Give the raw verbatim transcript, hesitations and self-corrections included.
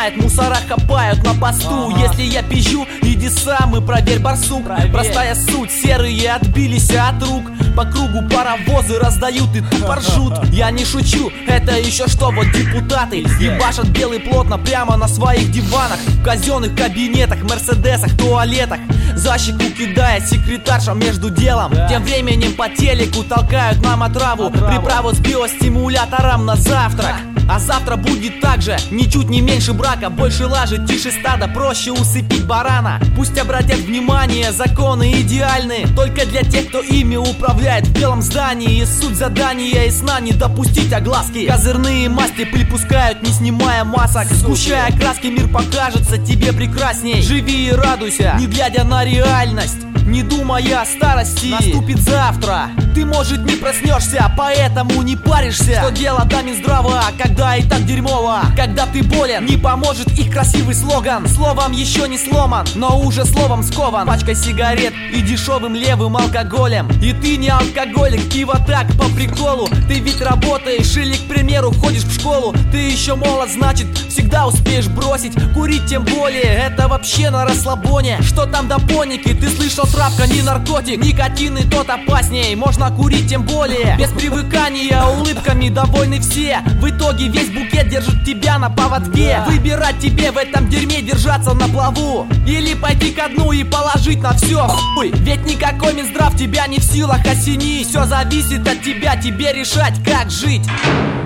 знает, мусора хапают на посту. Ага. Если я пизжу, иди сам и проверь, барсук. Проверь. Простая суть, серые отбились от рук. По кругу паровозы раздают и тупо ржут. Я не шучу, это еще что, вот депутаты ебашат белый плотно прямо на своих диванах, в казенных кабинетах, мерседесах, туалетах. За щеку кидая секретаршам между делом. Да. Тем временем по телеку толкают нам отраву, отраву. Приправу с биостимулятором на завтрак. А завтра будет так же, ничуть не меньше брака. Больше лажи, тише стада, проще усыпить барана. Пусть обратят внимание, законы идеальны только для тех, кто ими управляет в белом здании. И суть задания и сна не допустить огласки. Козырные масти пыль пускают, не снимая масок. Сгущая краски, мир покажется тебе прекрасней. Живи и радуйся, не глядя на реальность, не думая о старости. Наступит завтра, ты, может, не проснешься, поэтому не паришься. Что дело до Минздрава, когда и так дерьмово? Когда ты болен, не поможет их красивый слоган. Словом еще не сломан, но уже словом скован. Пачкой сигарет и дешевым левым алкоголем. И ты не алкоголик, пиво так по приколу. Ты ведь работаешь или, к примеру, ходишь в школу. Ты еще молод, значит, всегда успеешь бросить. Курить тем более, это вообще на расслабоне. Что там до поники, ты слышал, травка не наркотик. Никотин и тот опасней, можно курить тем более. Без привыкания, улыбками довольны все. В итоге весь букет держит тебя на поводке. Выбирать тебе в этом дерьме держаться на плаву, или пойти ко дну и положить на все хуй. Ведь никакой Минздрав тебя не в силах осенить. Все зависит от тебя, тебе решать, как жить.